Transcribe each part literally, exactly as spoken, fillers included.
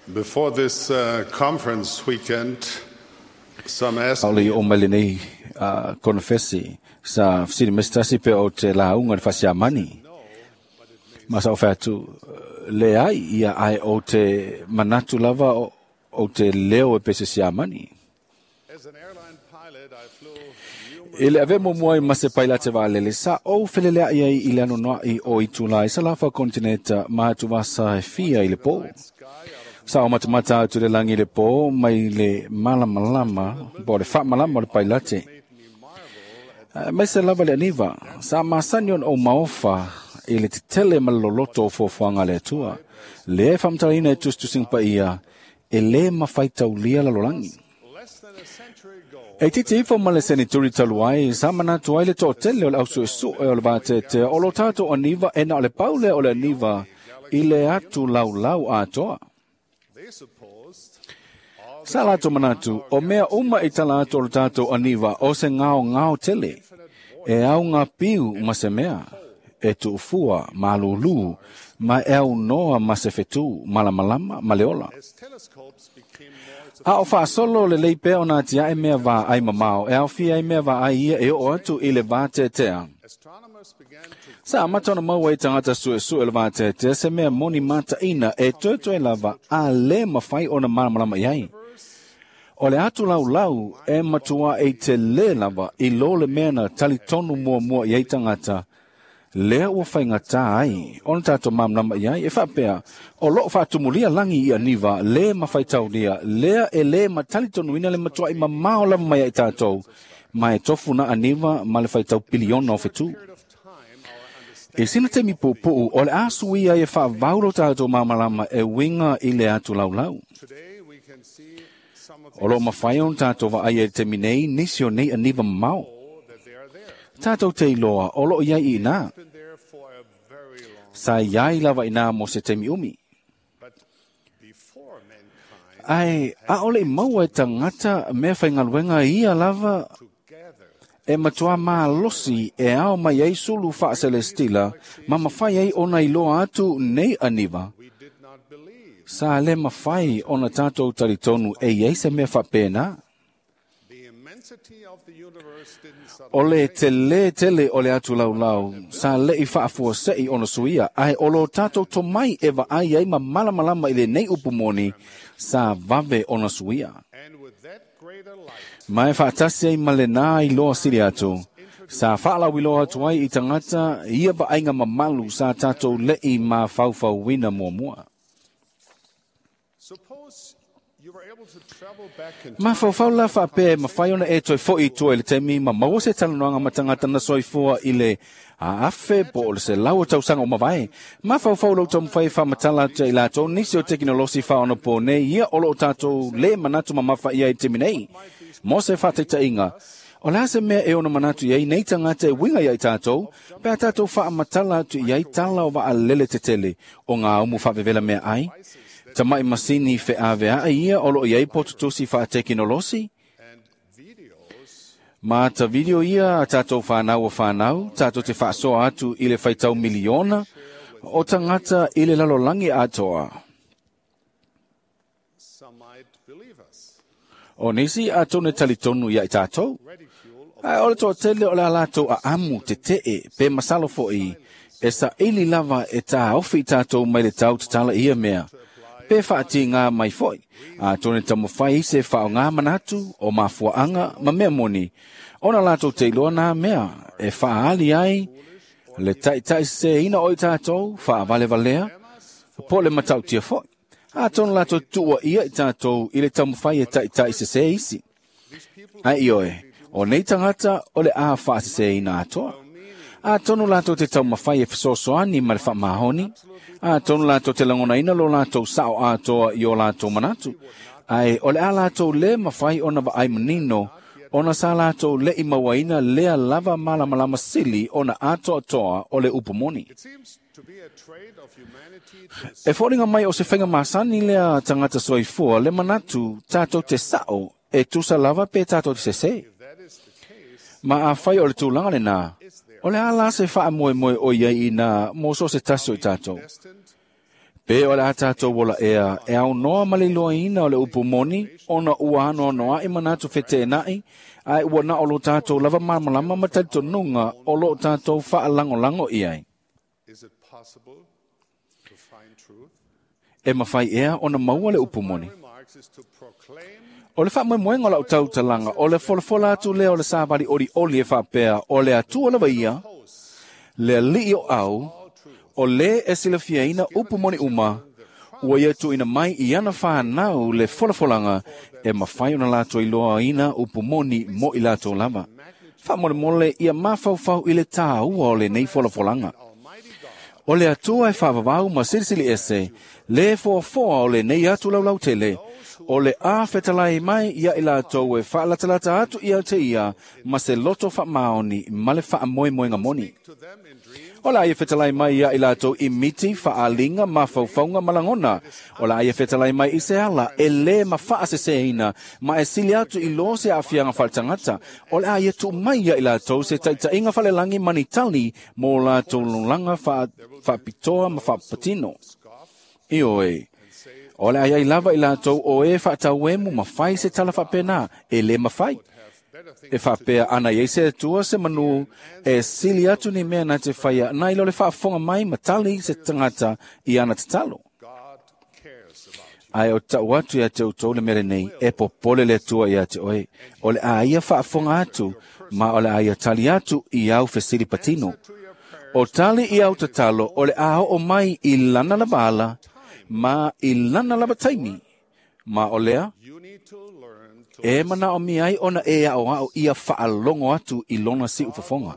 Before this uh, conference weekend, some asked Aule me o mele nei a konfesi sa fsiri mestasi pe o te launga le fasia mani. Masa o fatu le ai ia ai o te manatu lava o, o te leo e pese sia mani. as an airline pilot, I flew numerous Ele ave mo moi mase paila te valele sa o felele ai ai ile ano noa i o itula i salafa kontinenta ma tu vasa e fia i le po. sky out of Sa o matamata tu le langi le po mai le malama lama bo le fa malama le pailate. made me marvel at Mai se lava le aniva, sa masanion o maofa i le te tele maloloto o fofuanga le atua. Le e whamtarina e tustusing pa ia, e le mawhaitau lia lalolangi. less than a century ago. E titi ifo male seni turi taluai, sa manatu ai le to tele o le ausu e su e o le vate te o lo tato o niva e na o le paule o le niva i le atu lau lau a toa. They supposed all Sa lato manatu, o mea uma i tala atu o le tato o niva o se ngao ngao tele. E au ngā piu ma se mea, e tu ufua, ma lulu, ma e au noa ma se fetu, ma la malama, ma leola. as telescopes became more A o wha solo le leipe o nā tia e mea wā ai mamao, e au fia e mea wā ai ia e o atu i le vā te tea. astronomers began to Sa matona maua i tangata su e su e le vā te tea, se mea moni mata ina e tuetu e lava a le mawhai o na malamalama iai. O le atu lau lau e matua e te le lava i lo le mea na tali tonu mua mua iai tangata. Lea ua whaingata ai, ona tato mamlama iai, e whapea, o loo whatumulia langi i aniva, le mawhaitau lia, lea e le matali tonu ina le matua i mamao lama mai ai tatou, ma e tofu na aniva ma le whaitau piliona o fetu. period of time our understanding E sina te mi pupu, o le asu ia e whavaulo tato mamalama e winga i le atu lau lau. today we can see some of the O lo mawhai on tato wa ai e te minei, nisi o nei aniva mau. that they are there. Tato te iloa, o lo iai i nā. Been there for a very long Sa iai lava i nā mo se te mi umi. but before mankind Ai, a ole i maua e tangata mea whaingaluenga ia lava together e matua maa losi e ao mai ei sulu wha celestila ma mawhai ei ona i loa atu nei aniva. we did not believe Sa le mawhai ona tātou taritonu e ei se mea whapena. the immensity of the universe didn't O suddenly le te le tele o le atu lau lau, sa le i whaafua sei ona suia, ai o lo tātou to mai e wa ai ai ma malamalama i le nei upumoni, sa vave ona suia. and with that greater light Mai whaatasi ai malena i loa siri atu. Sa whaalau i loa atu ai i tangata, ia wa ainga mamalu sa tātou lei ma whauwhau wina mua mua. suppose you were able to travel back in Ma whauwhau la whape ma whaiona e toi fo i tua i le temi, ma maua se talanoanga ma tangata na soifua i le a afe po o le se lau o tausanga o mawai. Ma whauwhau lau tau mwhai wha matala te i lato, nisi o teknolosi wha ona po nei, ia olo o tātou le manatu ma mawha ia i temi nei. Mo se whateita inga. O la se mea e ona manatu iai, nei tangata e winga iai tātou, pēr tātou wha matala tu iai tala o wa a lele te tele, o ngā umu whawewela mea ai. Tamai masini fe avea a ia olo iai potutusi wha teknolosi. and videos Ma ta video ia a tātou whanau o whanau, tātou te whaasoa atu i le whaitau miliona, o tangata i le lalolangi atoa. some might believe us O nisi a tone talitonu ia i tātou. ridicule Ai ole toa tele o le alatou a amu te tee, pe masalo fo i, e sa ili lava e tā ofi tātou mai le tau te tala ia mea. Pe whaati ngā mai foi, a tone tamu whai se whao ngā manatu o mafuaanga ma mea moni. Ona lato te iloa nā mea, e whaali ai, le tai tai se ina oi tātou, wha vale valea, po le matau tia foi. A tona lato tua ia i tātou, i le tamu whai e tai tai se se isi. Ai ioe, o nei tangata, o le a wha se se ina atoa. A tonu lato te tau mawhai e whasosoani ma le wha mahoni. A tonu lato te langona ina lo lato sao atoa i o lato manatu. Ai, o le a lato le mawhai ona wa ai manino, ona sa lato le i mawaina lea lava malamalama sili ona atoa toa o le upumoni. it seems to be a trait of humanity E to whoringa mai o se whenga masani lea tangata soifua le manatu tātou te sao e tusa lava pe tātou te sese. if that is the case Ma a whai o le tūlanga le nā. O le ala se wha moe moe o iai i nā mo so se taso i tātou. destined Pe o le atato wola ea, e au noa maliloa ina o le upumoni, ona ua anoa noa i manatu fete enai, ai ua na o lo tato lava marmalama matalito nunga o lo tato faa lango lango iai. Is it possible to find truth? E mawhai ea ona maua le upumoni. Remarks is to proclaim O le wha moe moenga lau tau talanga, o le fola fola atu lea o le sāwari ori oli e whapea, o le atua lava ia, le li o au, o le e sila fia ina upumoni uma, ua ia tu ina mai i ana whanau le fola folanga, e mawhai ona lato i loa ina upumoni mo i lato lava. Wha mole mole ia mawhau i le tā ua o le nei fola folanga. O le atua e whawawau ma sirisili ese, le foa foa o le nei atu lau lau tele, o le a fetalai mai ia i lato e whaalatalata atu ia te ia, ma se loto wha maoni, ma le wha moe moenga moni. O la ia fetalai mai ia i lato i miti whaalinga ma whauwhaunga malangona. O la ia fetalai mai i se ala e le ma whaaseseina ma e sili atu i lo se awhianga whaltangata. O la ia tu mai ia i lato se taita inga whalelangi manitali mo lato lulanga whaapitoa ma whaapatino. I oe. O la ia i lava i lato o e whaatauemu ma whai se tala whapena e le ma whai. E whapea ana i se tua se manu e sili atu ni mea na te whaia na ilo le whaafonga mai matali se tangata i ana te talo. Ai o tau atu ia te utou le mere nei e popole le tua ia te oe. O le a ia whaafonga atu ma o le a ia tali atu i au fesili patino. O tali i au te talo o le a o mai i lana la bala ma i lana la bataimi. Ma o lea e mana o mi ai ona e a o au ia whaalongo atu i lona si ufafonga.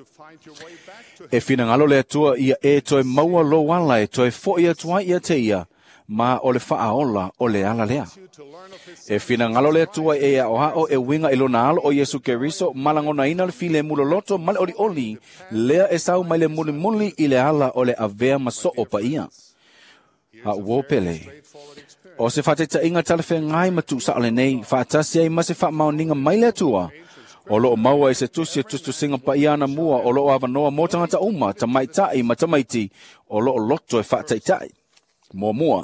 E fina ngalo le atua ia e toe maua lo wala e toe fo ia tua ia te ia, ma o le whaaola o le ala lea. E fina ngalo le atua e a o au e winga i lona alo o Yesu Keriso, malangona ina le file mula loto male ori oli, lea e sau mai le muli muli i le ala o le avea maso o pa ia. Ha uopele. O se whateta inga talefe ngai matu sa ole nei, whaatasi ai ma se wha maoninga mai le atua. O loo maua e se tusi e tustu singa pa iana mua, o loo awanoa mo tangata uma, ta mai tai ma ta maiti, o loo loto e whaatai tai. Mua mua.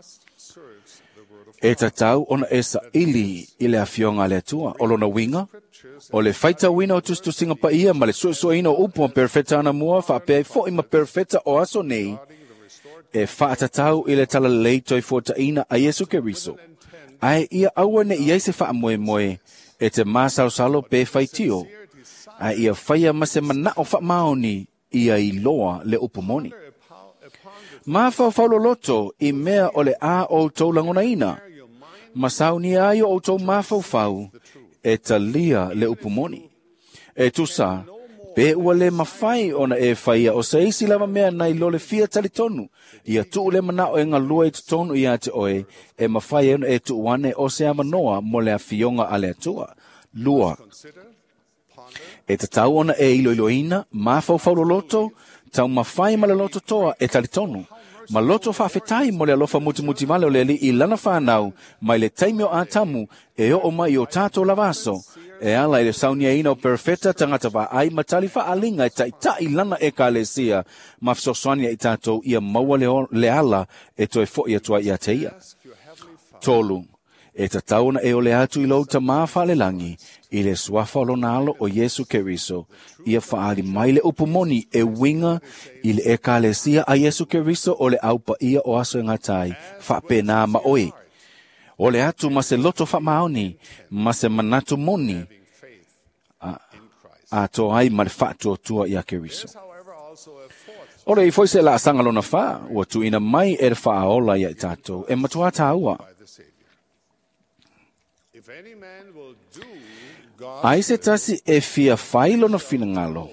E ta tau ona e sa ili i le awhionga le atua, o lona winga, o le whaita wina o tustu singa pa ia, ma le suesua ina o upua perfeta ana mua, whaapea i fo ima perfeta o aso nei, e whaatatau i le tala leito i fuataina a Yesu Keriso. Ai ia aua ne iai se wha moe moe, e te māsau salo pe whaitio. Ai ia whaia ma se mana o wha maoni ia i loa le upumoni. Mā whawhaulo loto i mea o le a o tau langona ina. Masau ni ai o tau mā whawhau e talia le upumoni. E tusa, pe ua le mawhai ona e whaia o sa isi lava mea nai lo le fia talitonu. Ia tuu le mana o e ngā lua e tutonu i ate oe, e mawhai ena e tuu wane o se amanoa mo le a fionga a le atua. Lua. E te tau ona e ilo ilo ina, ma whau loto, tau mawhai ma le loto toa e talitonu. Ma loto whawhetai mo le alofa muti muti vale o le li i lana whanau, mai le taimio a tamu e o o mai o tato lavaso. E ala i le saunia ina o perfeta tangata wa ai matali wha alinga e tai tai lana e ka le sia, ma fsoswania i tato ia maua le, le ala e toi fo ia tua ia te ia. Tolu, e ta tauna e o le atu i louta maa whale langi, i le suafa o lonalo o Yesu Keriso, ia whaali mai le upumoni e winga i le e ka le sia a Yesu Keriso o le aupa ia o aso ngatai, whapena ma oi. O le atu ma se loto wha maoni, ma se manatu moni, a, a to ai ma le whatu o tua i a Keriso. O le i foi se la sanga lona wha, ua tu ina mai e le wha aola i a tato, e matua taua. Ai se tasi e fia whai lona fina ngalo.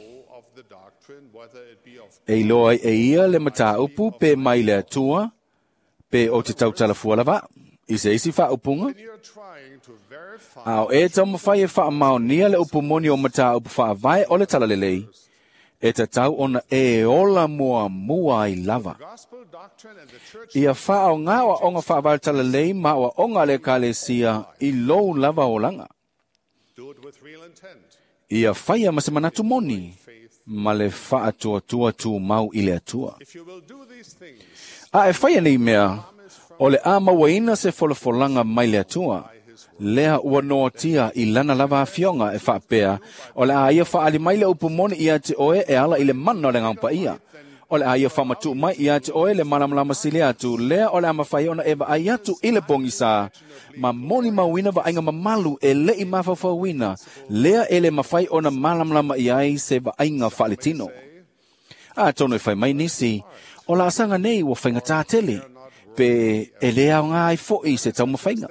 E loa e ia le mata upu pe mai le atua, pe o te tau tala fualava. I se isi wha upunga. Ao e tau mawhai e wha mao nia le upumoni o mata upu wha vai o le tala lelei. E ta tau ona e ola mua mua i lava. Ia wha o ngawa o nga wha vai tala lei ma o onga le ka le sia i lou lava o langa. Ia whaia ma se manatu moni. ma le whaatua tua tu mau i le atua. If you will do these things, A e whaia nei mea, o le a mawaina se wholofolanga mai le atua, lea ua noa tia i lana lava a fionga e whaapea, o le a ia whaali mai le upumoni ia te oe e ala i le mana o le ngampa ia. O le a ia whamatu mai ia te oe le malamalama sile atu, lea o le a mawhai ona eva ai atu i le pongi sa, ma moni mawina va ainga mamalu e le i mawhawhawina, lea e le mawhai ona malamalama iai se va ainga whaletino. A tono e whai mai nisi, o la asanga nei wa whainga tātele, pe e lea o ngā ai fo'i se tau mawhainga.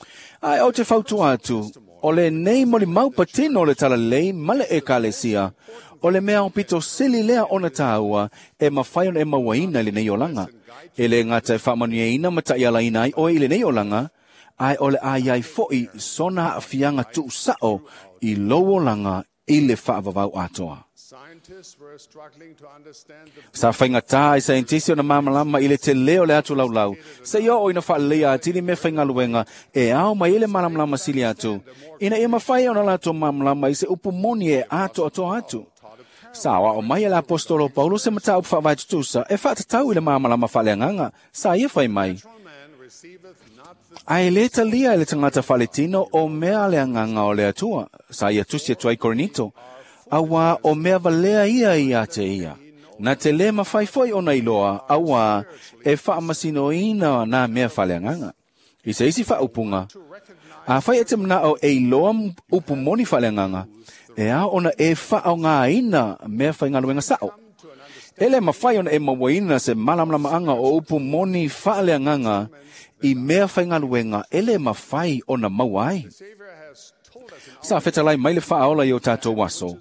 Ai o te whautu atu, o le nei moli mau patino le tala lei male e kālesia, o le mea o pito sili lea ona tāua e mawhaion e mawaina le nei o langa. E le ngata e whamanu ina mata i ala ina ai o i le nei o langa, ai o le ai ai fo'i sona a fianga tu sao i lowo langa i le whaavavau atoa. scientists were struggling to understand the Sa whainga tā i saintisi o na mamalama i le te leo le atu laulau. Sa ia o ina whaalea atili me whainga luenga e ao mai ele mamalama sili atu. Ina ia mawhai o na lato mamalama i se upumoni e ato ato atu. Sa wa o mai ele apostolo Paulo se mata upa whawai tutusa e whaatatau i le mamalama whaleanganga. Sa ia whai mai. man receiveth not the Ai le talia le tangata whaletino o mea leanganga o le atua. Sa ia tusia tuai korinito. Awa o mea valea ia ia te ia. Na te le mawhaifoi o na iloa, awa e wha masino ina na mea whaleanganga. I se isi wha upunga. A whai e te mna o e iloa upumoni whaleanganga. E a ona e wha o ngā ina mea whainga luenga sao. Ele mawhai ona e mawaina se malamlamaanga o upumoni whaleanganga i mea whainga luenga ele mawhai ona mawai. Savior has told us in Sa whetalai mai le whaola i o tātou waso.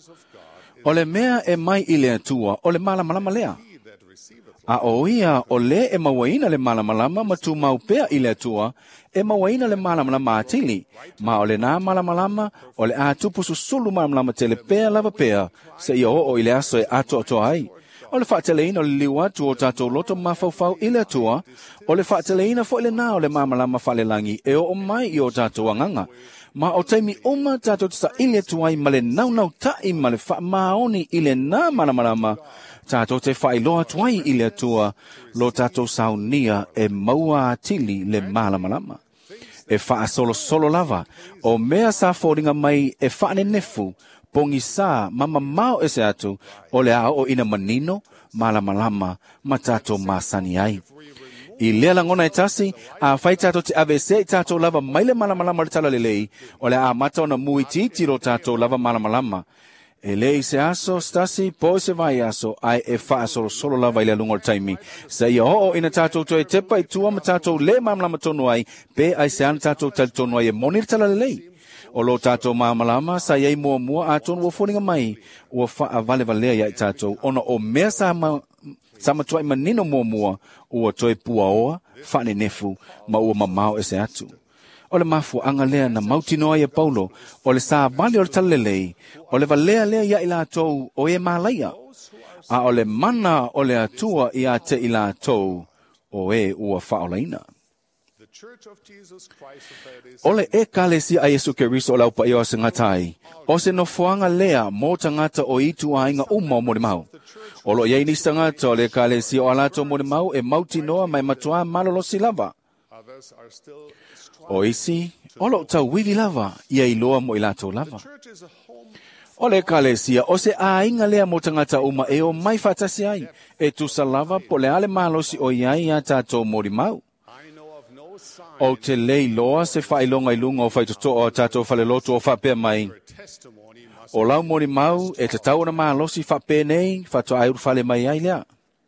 O le mea e mai i le atua, o le malamalama lea. he that receiveth A o ia, o le e mawaina le malamalama ma tu maupea i le atua, e mawaina le malamalama atili. Ma o le nā malamalama, o le a tupu susulu malamalama te le pea lava pea, se i o o i le aso e ato ato ai. O le whaateleina o le liwa tu o tātou loto mawhauwhau i le atua, o le whaateleina fo i le nā o le malamalama whalelangi e o o mai i o tātou anganga. Ma o taimi oma tātou tisa ile tuai ma le nau nau tai ma le wha maoni i le nā malamalama. Tātou te wha iloa tuai i le atua lo tātou saunia e maua atili le malamalama. E wha solo solo lava o mea sa fōringa mai e wha ne nefu pongi sa mama mau e se atu o le ao o ina manino malamalama ma tātou masani ai. I lea langona e tasi, a whai tātou te avese i tātou lava maile malamalama le tala lelei, o le a mata ona mui titi ro tātou lava malamalama. E lei se aso, stasi, po se vai aso, ai e wha solo solo lava i le lungo taimi. Sa ia o ina tātou to e tepa i tua ma tātou le malamalama tonu ai, pe ai se ana tātou tali tonu ai e moni le tala lelei. O lo tātou malamalama, sa iei mua mua a tonu ua whoringa mai, ua wha a vale valea ia i tātou, ona o mea sa ma... Sama tuai manino mua mua, ua toi pua oa, whane nefu, ma ua mamao e se atu. O le mafu anga lea na mautinoa ia Paulo, o le sa vale o le talelei, o le valea lea ia ila atou o e malaia. A o le mana o le atua ia te ila atou, o e ua whaolaina. the Church of Jesus Christ of Latter-day O le e kalesi a Yesu Keriso o laupa i o se ngatai, o se no fuanga lea mo tangata o itu a inga uma o mori mau. O lo iei ni tangata o le kalesi o alato mori mau e mauti noa mai matua malolosi lava. others are still strong. O isi, o lo tau wivi lava, ia i loa mo i lato lava. Church is a home O le kalesia, o se a inga lea mo tangata uma e o mai fatasi ai, e tu sa lava po le ale malosi o iai a tato mori mau. I know of no sign O te lei loa se whailonga i lunga o whaitoto o tato whaleloto o whapea mai. testimony must O lau mori mau, e te tau na malosi whapea nei, whato ai urwhale mai ai lea.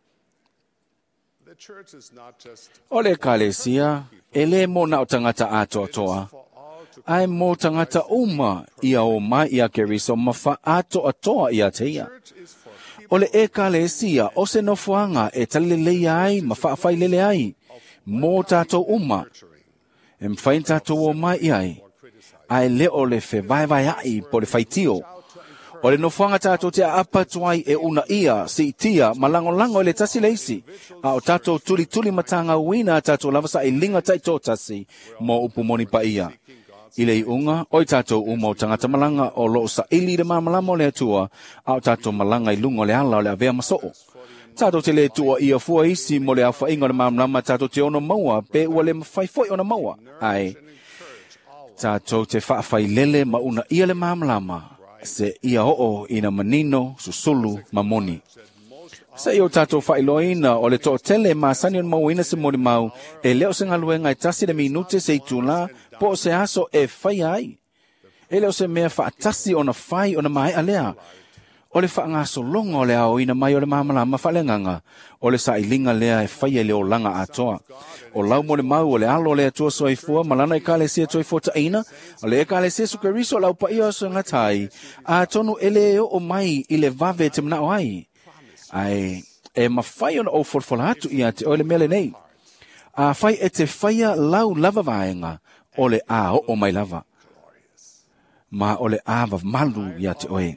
the church is not just O le kalesia, e le mo na o tangata ato atoa. for all to Ai mo tangata uma, ia o mai ia keriso ma wha ato atoa ia te ia. church is for people O le e kalesia, o se nofuanga e talelei ai, ma whaafai lele ai. Mō tātou uma, e mwhain tātou o mai ai. Ai le o le whe vai vai ai po le whaitio. O le nofuanga tātou te apa tuai e una ia, si tia, malango lango e le tasi leisi. A o tātou tuli tuli matanga wina tātou lavasa e linga tai tō tasi, mō upumoni pa ia. I le unga, o i tātou umo tangata malanga o loo sa ili le mamalama o le atua, au tātou malanga I lunga o le ala o le avea masoo. Tātou te le tua ia fua isi mo le awha inga o le mamalama tātou te ono maua, pe ua le mawhaifoi o na maua. Ai, tātou te whaafai lele mauna ia le mamalama, se ia oo ina manino, susulu, mamoni. Sa i o tātou whailoina o le toa tele ma sani on mau ina se mori mau, e leo se ngaluenga e tasi le minute se i tūla, po se aso e whai ai. E leo se mea whaatasi o na whai o na mai alea. O le whaangaso longa o le ao ina mai o le mamalama whalenganga, o le sa ilinga lea e whai e leo langa atoa. O lau mo le mau o le alo o le atua soifua, malana i ka le sia soifua ta ina, o le e ka le sia sukariso lau pa ia o so ngatai, a tonu ele o mai i le vave te mna o ai. Ai, e mawhai ona o forfola atu ia te o le mele nei. A whai e te whaia lau lava vaenga o le a o o mai lava. Ma o le a vav malu ia te oe.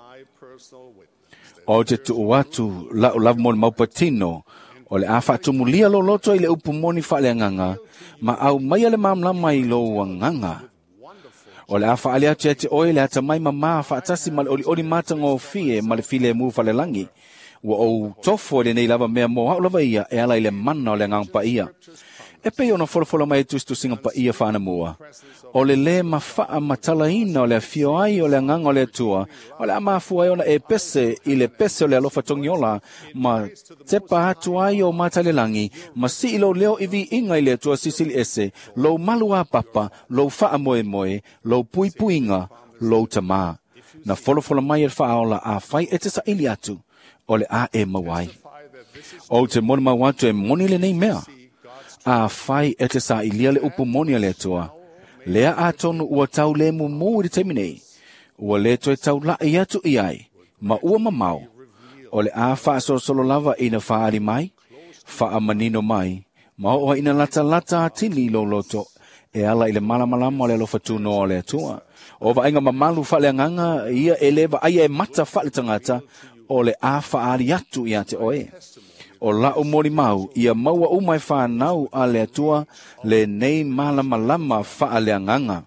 O te tu atu lau lava mo le maupatino, o le a whaatumulia lo loto i le upumoni whaale nganga, ma au mai le mamlama I lo wanganga. O le a whaale atu ia te oe le ata mai mama whaatasi ma le oli oli matanga o fie ma le file mu whaale langi. Wa o tofo le nei lava mea mo hau lava ia e ala I le mana o le ngang pa ia. E pe ona folofola mai tustu singa pa ia whaana mua. O le le ma faa matala ina o le fio ai o le ngang o le tua, o le ama fua ona e pese I le pese o le alofa tongiola, ma tepa atu ai o matale langi, ma si ilo leo iwi inga I le tua sisili ese, lo malua papa, lo faa moe moe, lo pui puinga, lo tama. Na folofola mai e faa ola a fai e te sa ili atu. O le a e mawai. O te moni mawatu e moni le nei mea. A fai e te sa ilia le upu moni a le toa. Lea a tonu ua tau le mu mu i te minei. Ua le to e tau la i atu i ai. Ma ua mamau. O le a faa solo solo lava ina faa ari mai. Faa manino mai. Ma oa ina lata lata atili lo loto. E ala i le malamalama o le alofa tuno o le toa. O va inga mamalu fa le nganga ia eleva aia e mata fa le tangata. O le a whaari atu ia te oe. O la o mori mau, ia maua umai whanau a le atua, le nei malama lama wha le anganga.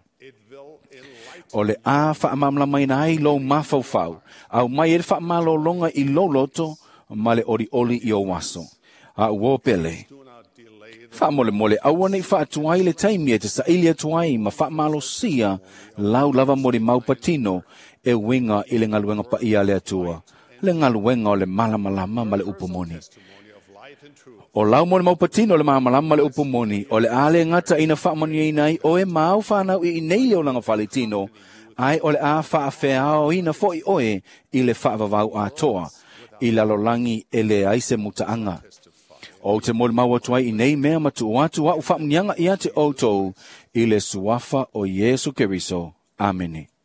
O le a wha mamlama ina ai lo mafau fau, au mai e wha malo longa I lo loto, ma le ori oli I o waso. A uo pele. Wha mole mole, au ane wha atuai le taimi e te sa ili atuai, ma wha malo sia, lau lava mori mau patino, e winga I le ngaluenga pa ia le atua. Le ngaluenga o le malamalama ma le upumoni. O lau mo le maupatino o le malamalama ma le upumoni, o le ale ngata ina whaamani inai, o e mau whanau I nei leo langa whaletino, ai o le a whaafeao ina fo I oe I le whaavavau a toa, I lalolangi e le aise mutaanga. O te mo le mau atuai I nei mea matu o atu wa u whaamnianga I ate o tou, I le suafa o Yesu Keriso. Amene.